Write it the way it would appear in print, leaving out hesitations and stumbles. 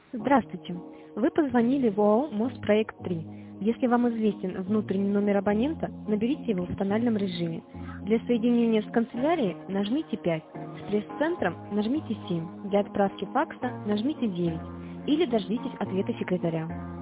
Здравствуйте. Вы позвонили в ОАО «Моспроект-3». Если вам известен внутренний номер абонента, наберите его в тональном режиме. Для соединения с канцелярией нажмите 5, с пресс-центром нажмите 7, для отправки факса нажмите 9 или дождитесь ответа секретаря.